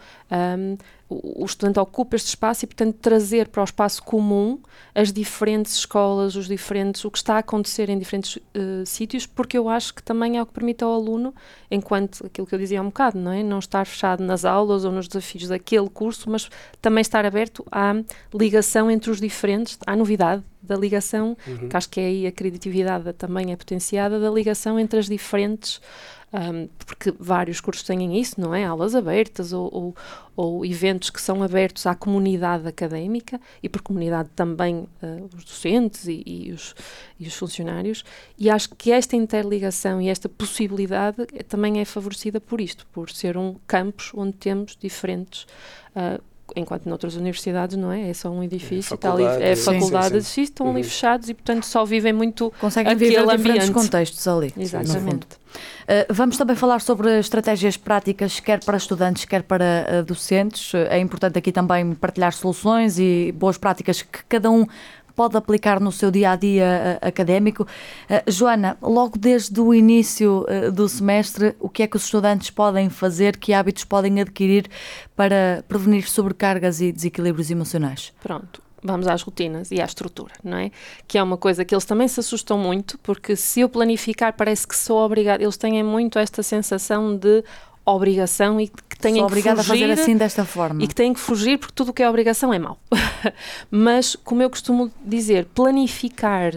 [SPEAKER 3] o estudante ocupa este espaço e, portanto, trazer para o espaço comum as diferentes escolas, o que está a acontecer em diferentes sítios, porque eu acho que também é o que permite ao aluno, enquanto aquilo que eu dizia há um bocado, não é? Não estar fechado nas aulas ou nos desafios daquele curso, mas também estar aberto à ligação entre os diferentes, à novidade da ligação, que acho que é aí a criatividade também é potenciada, da ligação entre as diferentes, porque vários cursos têm isso, não é? Aulas abertas ou eventos que são abertos à comunidade académica e por comunidade também os docentes e os funcionários, e acho que esta interligação e esta possibilidade também é favorecida por isto, por ser um campus onde temos diferentes enquanto noutras universidades, não é? É só um edifício, faculdade, estão ali fechados e, portanto, só vivem muito
[SPEAKER 5] conseguem viver diferentes contextos ali.
[SPEAKER 3] Exatamente.
[SPEAKER 5] Vamos também falar sobre estratégias práticas, quer para estudantes, quer para docentes. É importante aqui também partilhar soluções e boas práticas que cada um pode aplicar no seu dia-a-dia académico. Joana, logo desde o início do semestre, o que é que os estudantes podem fazer, que hábitos podem adquirir para prevenir sobrecargas e desequilíbrios emocionais?
[SPEAKER 3] Pronto. Vamos às rotinas e à estrutura, não é? Que é uma coisa que eles também se assustam muito, porque se eu planificar parece que sou obrigada, eles têm muito esta sensação de obrigação e que têm que fugir,
[SPEAKER 5] a fazer assim desta forma.
[SPEAKER 3] E que têm que fugir porque tudo o que é obrigação é mau. Mas, como eu costumo dizer, planificar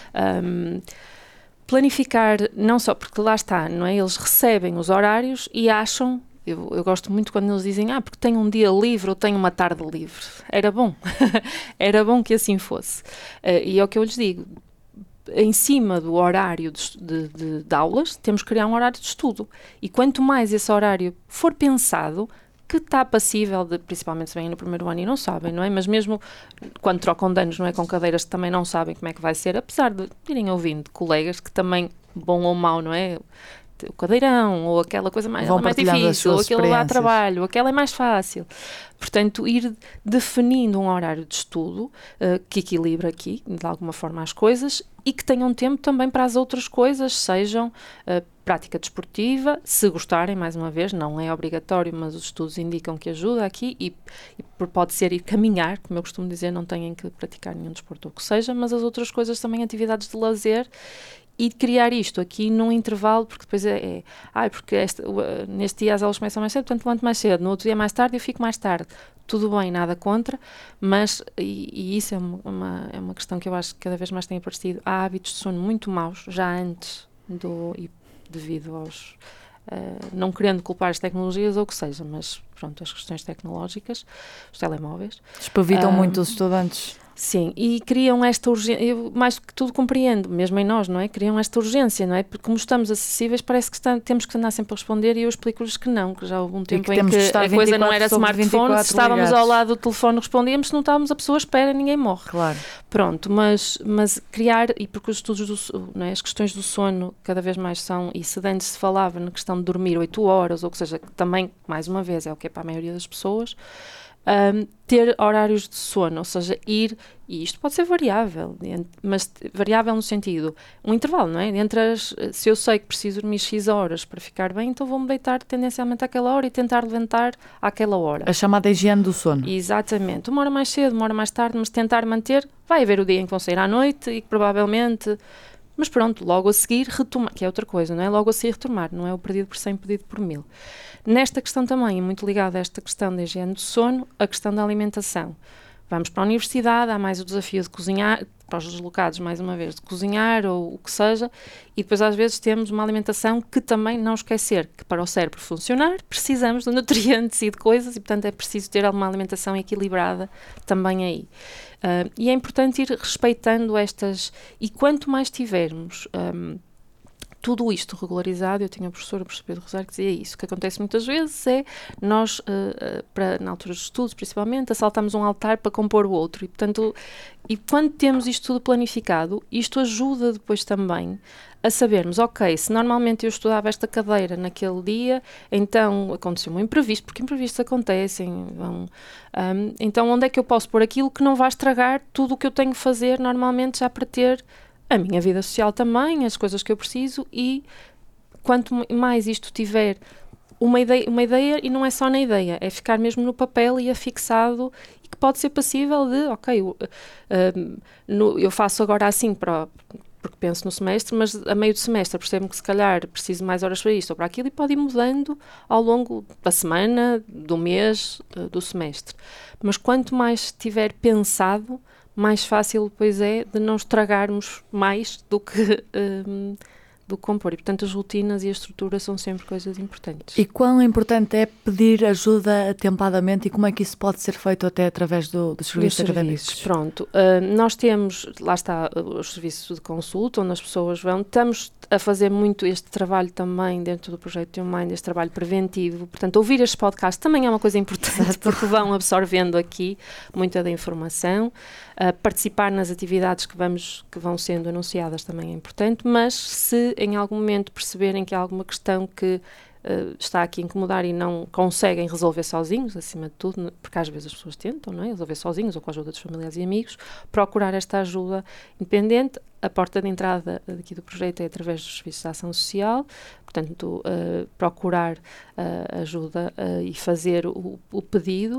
[SPEAKER 3] não só porque lá está, não é? Eles recebem os horários e acham, eu gosto muito quando eles dizem, porque tenho um dia livre ou tenho uma tarde livre. Era bom. Era bom que assim fosse. E é o que eu lhes digo. Em cima do horário de aulas, temos que criar um horário de estudo. E quanto mais esse horário for pensado, que está passível de, principalmente se vêm no primeiro ano e não sabem, não é? Mas mesmo quando trocam de anos, não é? Com cadeiras que também não sabem como é que vai ser, apesar de irem ouvindo de colegas que também, bom ou mau, não é? O cadeirão, ou aquela coisa mais difícil, ou aquele lá trabalho, aquela é mais fácil. Portanto, ir definindo um horário de estudo que equilibra aqui, de alguma forma, as coisas e que tenham tempo também para as outras coisas, sejam prática desportiva, se gostarem, mais uma vez, não é obrigatório, mas os estudos indicam que ajuda aqui e pode ser ir caminhar, como eu costumo dizer, não têm que praticar nenhum desporto ou o que seja, mas as outras coisas também, atividades de lazer. E criar isto aqui num intervalo, porque depois porque neste dia as aulas começam mais cedo, portanto levanto mais cedo, no outro dia mais tarde eu fico mais tarde. Tudo bem, nada contra, mas, e isso é uma questão que eu acho que cada vez mais tem aparecido, há hábitos de sono muito maus, já antes e devido aos... não querendo culpar as tecnologias ou o que seja, mas pronto, as questões tecnológicas, os telemóveis.
[SPEAKER 5] Despavitam muito os estudantes.
[SPEAKER 3] Sim, e criam esta urgência, eu mais que tudo compreendo, mesmo em nós, não é? Criam esta urgência, não é? Porque como estamos acessíveis, parece que temos que andar sempre a responder e eu explico-lhes que não, que já houve um tempo em que a coisa não era smartphone, se estávamos ao lado do telefone respondíamos, se não estávamos a pessoa espera, ninguém morre.
[SPEAKER 5] Claro.
[SPEAKER 3] Pronto, mas criar, e porque os estudos, não é? As questões do sono cada vez mais são, e se antes se falava na questão de dormir 8 horas, ou que seja, que também, mais uma vez, é o que é para a maioria das pessoas, ter horários de sono, ou seja, e isto pode ser variável, mas variável no sentido, um intervalo, não é? Se eu sei que preciso dormir X horas para ficar bem, então vou-me deitar tendencialmente àquela hora e tentar levantar àquela hora.
[SPEAKER 5] A chamada higiene do sono.
[SPEAKER 3] Exatamente. Uma hora mais cedo, uma hora mais tarde, mas tentar manter, vai haver o dia em que vão sair à noite e que provavelmente Mas pronto, logo a seguir retomar, que é outra coisa, não é? Logo a seguir retomar, não é o perdido por 100, perdido por 1000. Nesta questão também, é muito ligada a esta questão da higiene do sono, a questão da alimentação. Vamos para a universidade, há mais o desafio de cozinhar, para os deslocados, mais uma vez, de cozinhar ou o que seja, e depois às vezes temos uma alimentação que também não esquecer que para o cérebro funcionar precisamos de nutrientes e de coisas, e portanto é preciso ter uma alimentação equilibrada também aí. E é importante ir respeitando estas, e quanto mais tivermos tudo isto regularizado, eu tinha a professora Pedro Rosário que dizia isso. O que acontece muitas vezes é nós, na altura dos estudos principalmente, assaltamos um altar para compor o outro. E, portanto, quando temos isto tudo planificado, isto ajuda depois também a sabermos, ok, se normalmente eu estudava esta cadeira naquele dia, então aconteceu um imprevisto, porque imprevistos acontecem. Então, onde é que eu posso pôr aquilo que não vai estragar tudo o que eu tenho que fazer normalmente já para ter a minha vida social também, as coisas que eu preciso, e quanto mais isto tiver uma ideia, e não é só na ideia, é ficar mesmo no papel e afixado, e que pode ser passível de, ok, eu faço agora assim porque penso no semestre, mas a meio do semestre percebo que se calhar preciso mais horas para isto ou para aquilo, e pode ir mudando ao longo da semana, do mês, do semestre. Mas quanto mais tiver pensado, mais fácil depois é de não estragarmos mais do que compor. E, portanto, as rotinas e a estrutura são sempre coisas importantes.
[SPEAKER 5] E quão importante é pedir ajuda atempadamente, e como é que isso pode ser feito até através dos serviços académicos?
[SPEAKER 3] Pronto, nós temos, lá está, os serviços de consulta, onde as pessoas vão. Estamos a fazer muito este trabalho também dentro do projeto YouMind, este trabalho preventivo. Portanto, ouvir este podcast também é uma coisa importante, porque vão absorvendo aqui muita da informação. Participar nas atividades que vão sendo anunciadas também é importante, mas se em algum momento perceberem que há alguma questão que está aqui a incomodar e não conseguem resolver sozinhos, acima de tudo, porque às vezes as pessoas tentam, não é? Resolver sozinhos ou com a ajuda dos familiares e amigos, procurar esta ajuda independente. A porta de entrada aqui do projeto é através dos serviços de ação social, portanto, procurar ajuda e fazer o pedido,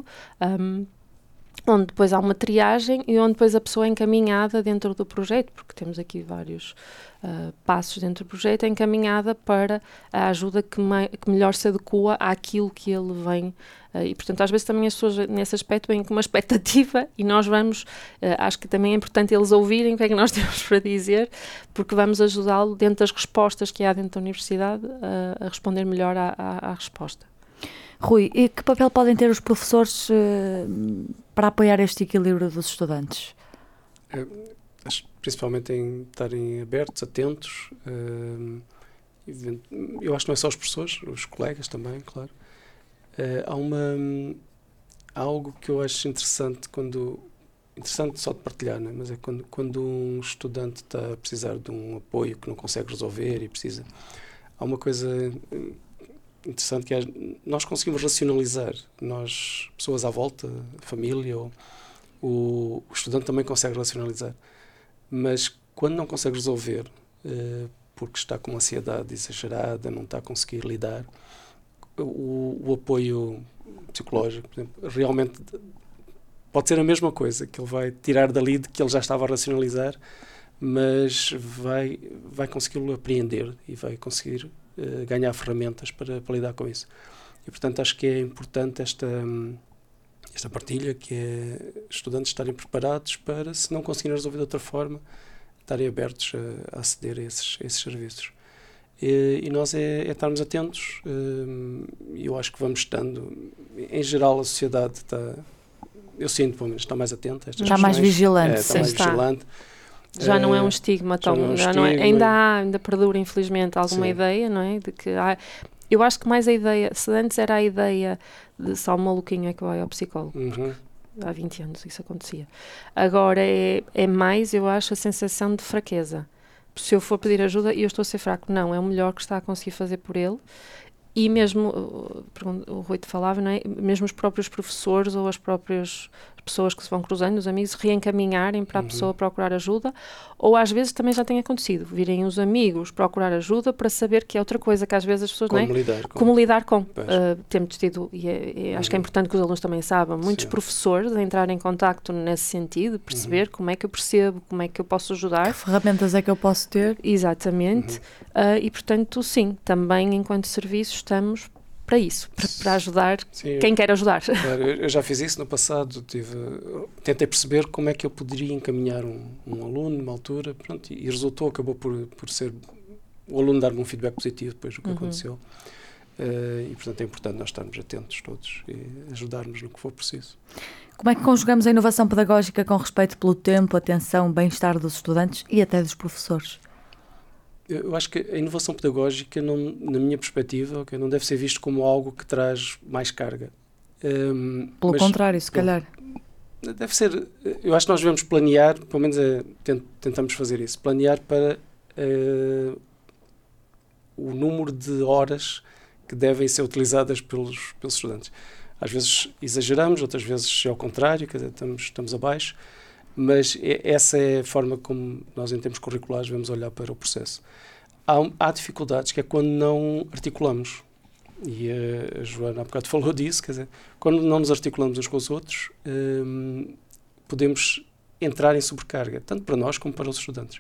[SPEAKER 3] onde depois há uma triagem e onde depois a pessoa é encaminhada dentro do projeto, porque temos aqui vários passos dentro do projeto, é encaminhada para a ajuda que melhor se adequa àquilo que ele vem. E, portanto, às vezes também as pessoas, nesse aspecto, vêm com uma expectativa, e nós vamos, acho que também é importante eles ouvirem o que é que nós temos para dizer, porque vamos ajudá-lo dentro das respostas que há dentro da universidade a responder melhor à resposta.
[SPEAKER 5] Rui, e que papel podem ter os professores para apoiar este equilíbrio dos estudantes?
[SPEAKER 4] Principalmente em estarem abertos, atentos. Eu acho que não é só os professores, os colegas também, claro. Há algo que eu acho interessante interessante só de partilhar, né? Mas é quando um estudante está a precisar de um apoio que não consegue resolver e precisa. Há uma coisa interessante que é, nós conseguimos racionalizar, nós, pessoas à volta, família, o estudante também consegue racionalizar, mas quando não consegue resolver, porque está com uma ansiedade exagerada, não está a conseguir lidar, o apoio psicológico, por exemplo, realmente pode ser a mesma coisa, que ele vai tirar dali de que ele já estava a racionalizar, mas vai consegui-lo apreender e vai conseguir ganhar ferramentas para lidar com isso. E, portanto, acho que é importante esta partilha, que é estudantes estarem preparados para, se não conseguirem resolver de outra forma, estarem abertos a aceder a esses serviços. E nós é estarmos atentos, e eu acho que vamos estando. Em geral, a sociedade está, eu sinto, pelo menos, está mais atenta a estas questões.
[SPEAKER 5] Mais vigilante.
[SPEAKER 4] Está mais vigilante.
[SPEAKER 3] Já não é um estigma tão... Ainda perdura, infelizmente, alguma ideia, não é? De que eu acho que mais a ideia... Se antes era a ideia de só um maluquinho é que vai ao psicólogo. Há 20 anos isso acontecia. Agora é mais, eu acho, a sensação de fraqueza. Se eu for pedir ajuda e eu estou a ser fraco, não, é o melhor que está a conseguir fazer por ele. E mesmo o Rui te falava, não é? Mesmo os próprios professores ou as próprias pessoas que se vão cruzando, os amigos, reencaminharem para a pessoa procurar ajuda, ou às vezes também já tem acontecido, virem os amigos procurar ajuda para saber que é outra coisa que às vezes as pessoas
[SPEAKER 4] como
[SPEAKER 3] não é?
[SPEAKER 4] Como
[SPEAKER 3] lidar com. Temos tido, e acho que é importante que os alunos também saibam, muitos professores a entrar em contacto nesse sentido, perceber como é que eu percebo, como é que eu posso ajudar.
[SPEAKER 5] Que ferramentas é que eu posso ter?
[SPEAKER 3] Exatamente. E portanto, sim, também enquanto serviço estamos para isso, para ajudar quem quer ajudar.
[SPEAKER 4] Claro, eu já fiz isso no passado, tentei perceber como é que eu poderia encaminhar um aluno numa altura, pronto, e resultou, acabou por ser o aluno dar-me um feedback positivo depois do que aconteceu. E portanto é importante nós estarmos atentos todos e ajudarmos no que for preciso.
[SPEAKER 5] Como é que conjugamos a inovação pedagógica com respeito pelo tempo, atenção, bem-estar dos estudantes e até dos professores?
[SPEAKER 4] Eu acho que a inovação pedagógica, na minha perspectiva, não deve ser visto como algo que traz mais carga.
[SPEAKER 5] Pelo contrário, se calhar.
[SPEAKER 4] Deve ser, eu acho que nós devemos planear, pelo menos tentamos fazer isso, planear para o número de horas que devem ser utilizadas pelos estudantes. Às vezes exageramos, outras vezes é ao contrário, quer dizer, estamos abaixo. Mas essa é a forma como nós, em termos curriculares, devemos olhar para o processo. Há dificuldades que é quando não articulamos. E a Joana há bocado falou disso, quer dizer, quando não nos articulamos uns com os outros, podemos entrar em sobrecarga, tanto para nós como para os estudantes.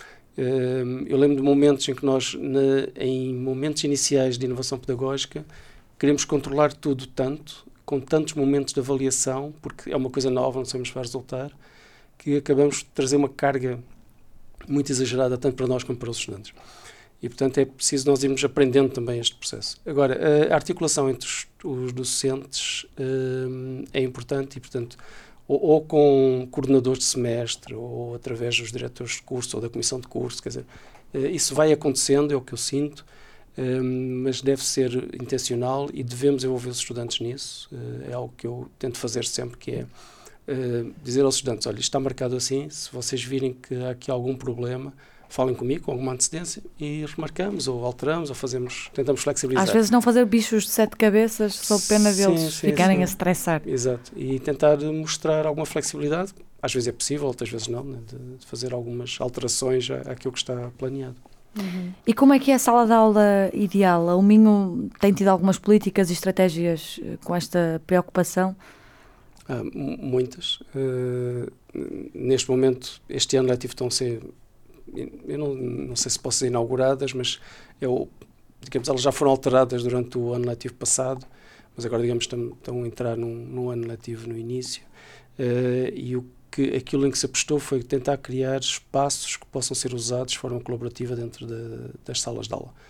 [SPEAKER 4] Eu lembro de momentos em que nós, em momentos iniciais de inovação pedagógica, queremos controlar tudo tanto, com tantos momentos de avaliação, porque é uma coisa nova, não sabemos se vai resultar, que acabamos de trazer uma carga muito exagerada, tanto para nós como para os estudantes. E, portanto, é preciso nós irmos aprendendo também este processo. Agora, a articulação entre os docentes é importante e, portanto, ou com coordenadores de semestre, ou através dos diretores de curso, ou da comissão de curso, quer dizer, isso vai acontecendo, é o que eu sinto, mas deve ser intencional e devemos envolver os estudantes nisso. É algo que eu tento fazer sempre, que é dizer aos estudantes, olha, isto está marcado assim, se vocês virem que há aqui algum problema, falem comigo com alguma antecedência e remarcamos, ou alteramos, ou tentamos flexibilizar.
[SPEAKER 5] Às vezes não fazer bichos de 7 cabeças sob pena deles ficarem a estressar.
[SPEAKER 4] Exato, e tentar mostrar alguma flexibilidade, às vezes é possível, outras vezes não, né? de fazer algumas alterações àquilo que está planeado.
[SPEAKER 5] E como é que é a sala de aula ideal? O Minho tem tido algumas políticas e estratégias com esta preocupação?
[SPEAKER 4] Muitas. Neste momento, este ano letivo estão a ser, eu não sei se posso ser inauguradas, mas digamos, elas já foram alteradas durante o ano letivo passado, mas agora, digamos, estão a entrar num ano letivo no início, e aquilo em que se apostou foi tentar criar espaços que possam ser usados de forma colaborativa dentro das salas de aula.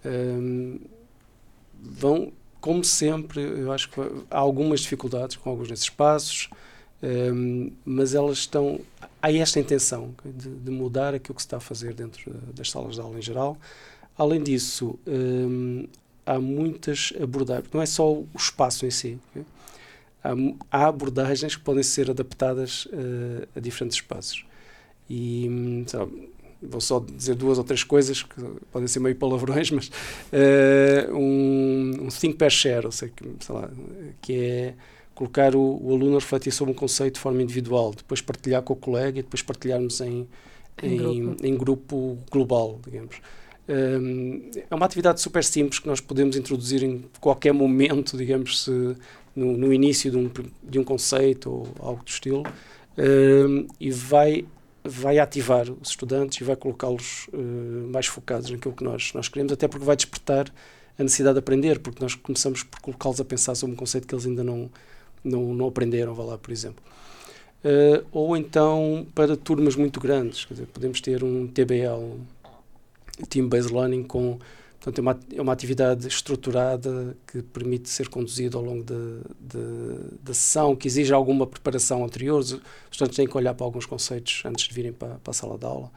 [SPEAKER 4] Como sempre, eu acho que há algumas dificuldades com alguns desses espaços, mas há esta intenção de mudar aquilo que se está a fazer dentro das salas de aula em geral. Além disso, há muitas abordagens, não é só o espaço em si, okay? Há abordagens que podem ser adaptadas a diferentes espaços. E, vou só dizer 2 ou 3 coisas que podem ser meio palavrões, mas um think pair share, ou seja, que é colocar o aluno a refletir sobre um conceito de forma individual, depois partilhar com o colega e depois partilharmos em grupo global, digamos. É uma atividade super simples que nós podemos introduzir em qualquer momento, digamos, no início de um conceito ou algo do estilo, e vai ativar os estudantes e vai colocá-los mais focados naquilo que nós queremos, até porque vai despertar a necessidade de aprender, porque nós começamos por colocá-los a pensar sobre um conceito que eles ainda não aprenderam, vá lá, por exemplo. Ou então, para turmas muito grandes, quer dizer, podemos ter um TBL, Team-Based Learning, portanto, é uma atividade estruturada que permite ser conduzida ao longo da sessão, que exige alguma preparação anterior. Os estudantes têm que olhar para alguns conceitos antes de virem para a sala de aula.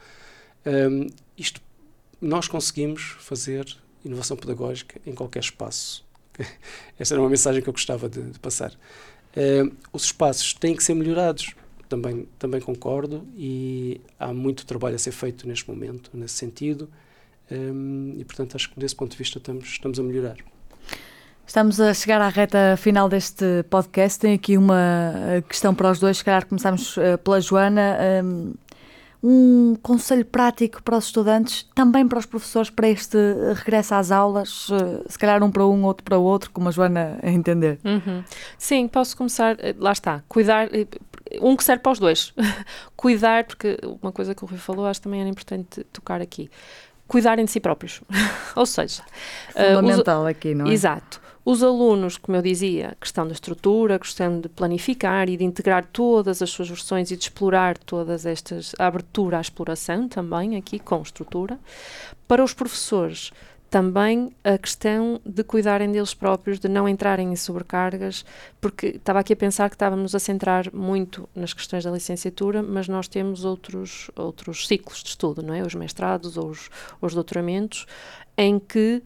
[SPEAKER 4] Nós conseguimos fazer inovação pedagógica em qualquer espaço. Esta era uma mensagem que eu gostava de passar. Os espaços têm que ser melhorados, também concordo, e há muito trabalho a ser feito neste momento, nesse sentido. E, portanto, acho que desse ponto de vista estamos a melhorar.
[SPEAKER 5] Estamos a chegar à reta final deste podcast. Tenho aqui uma questão para os dois. Se calhar começamos pela Joana. Um conselho prático para os estudantes, também para os professores, para este regresso às aulas, se calhar um para um, outro para o outro, como a Joana a entender.
[SPEAKER 3] Sim, posso começar, lá está, cuidar, um que serve para os dois. Cuidar, porque uma coisa que o Rui falou, acho que também era importante tocar aqui. Cuidarem de si próprios. Ou seja...
[SPEAKER 5] Fundamental aqui, não é?
[SPEAKER 3] Exato. Os alunos, como eu dizia, questão da estrutura, questão de planificar e de integrar todas as suas versões e de explorar todas estas, a abertura à exploração também aqui com estrutura. Para os professores, também a questão de cuidarem deles próprios, de não entrarem em sobrecargas, porque estava aqui a pensar que estávamos a centrar muito nas questões da licenciatura, mas nós temos outros ciclos de estudo, não é? Os mestrados ou os doutoramentos, em que...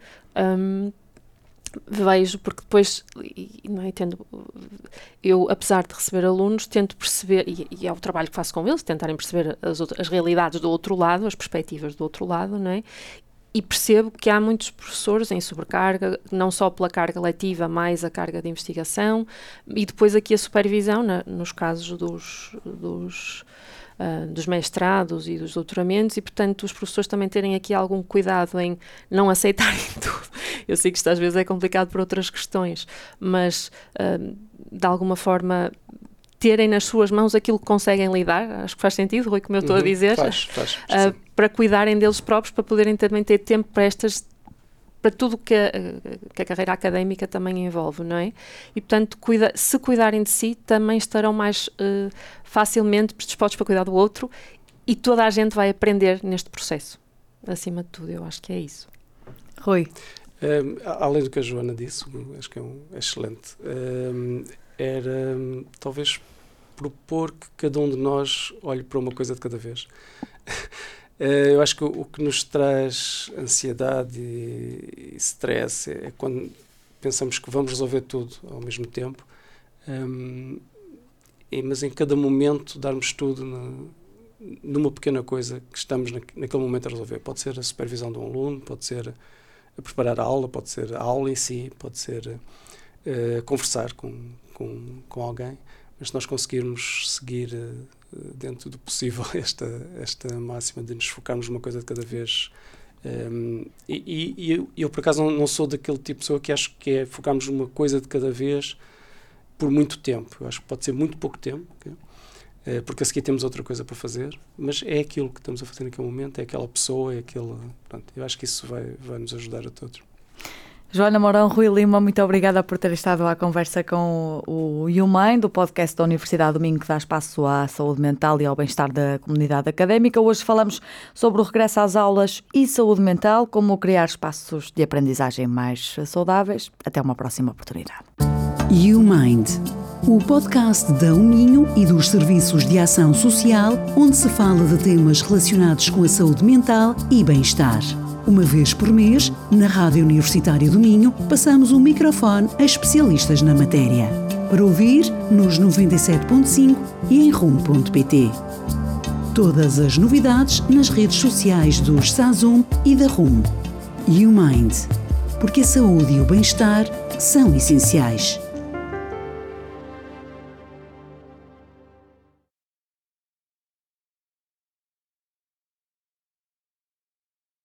[SPEAKER 3] vejo, porque depois, não é, eu, apesar de receber alunos, tento perceber, e é o trabalho que faço com eles, tentarem perceber as realidades do outro lado, as perspectivas do outro lado, não é? E percebo que há muitos professores em sobrecarga, não só pela carga letiva, mais a carga de investigação, e depois aqui a supervisão, nos casos dos mestrados e dos doutoramentos, e portanto os professores também terem aqui algum cuidado em não aceitarem tudo. Eu sei que isto às vezes é complicado por outras questões, mas de alguma forma terem nas suas mãos aquilo que conseguem lidar, acho que faz sentido, Rui, como eu estou a dizer, para cuidarem deles próprios, para poderem também ter tempo para tudo que a carreira académica também envolve, não é? E, portanto, se cuidarem de si, também estarão mais facilmente predispostos para cuidar do outro, e toda a gente vai aprender neste processo. Acima de tudo, eu acho que é isso.
[SPEAKER 5] Rui?
[SPEAKER 4] Além do que a Joana disse, acho que é excelente, era talvez propor que cada um de nós olhe para uma coisa de cada vez. Eu acho que o que nos traz ansiedade e stress é quando pensamos que vamos resolver tudo ao mesmo tempo, mas em cada momento darmos tudo numa pequena coisa que estamos naquele momento a resolver. Pode ser a supervisão de um aluno, pode ser a preparar a aula, pode ser a aula em si, pode ser conversar com alguém, mas se nós conseguirmos seguir dentro do possível esta máxima de nos focarmos numa coisa de cada vez, e eu por acaso não sou daquele tipo de pessoa que acho que é focarmos numa coisa de cada vez por muito tempo. Eu acho que pode ser muito pouco tempo, porque a seguir temos outra coisa para fazer, mas é aquilo que estamos a fazer naquele momento, é aquela pessoa, é aquele... Pronto, eu acho que isso vai nos ajudar a todos.
[SPEAKER 5] Joana Mourão, Rui Lima, muito obrigada por ter estado à conversa com o YouMind, o podcast da Universidade do Minho, que dá espaço à saúde mental e ao bem-estar da comunidade académica. Hoje falamos sobre o regresso às aulas e saúde mental, como criar espaços de aprendizagem mais saudáveis. Até uma próxima oportunidade.
[SPEAKER 1] YouMind, o podcast da Minho e dos Serviços de Ação Social, onde se fala de temas relacionados com a saúde mental e bem-estar. Uma vez por mês, na Rádio Universitária do Minho, passamos o microfone a especialistas na matéria. Para ouvir, nos 97.5 e em RUM.pt. Todas as novidades nas redes sociais dos SAZUM e da RUM. YouMind, porque a saúde e o bem-estar são essenciais.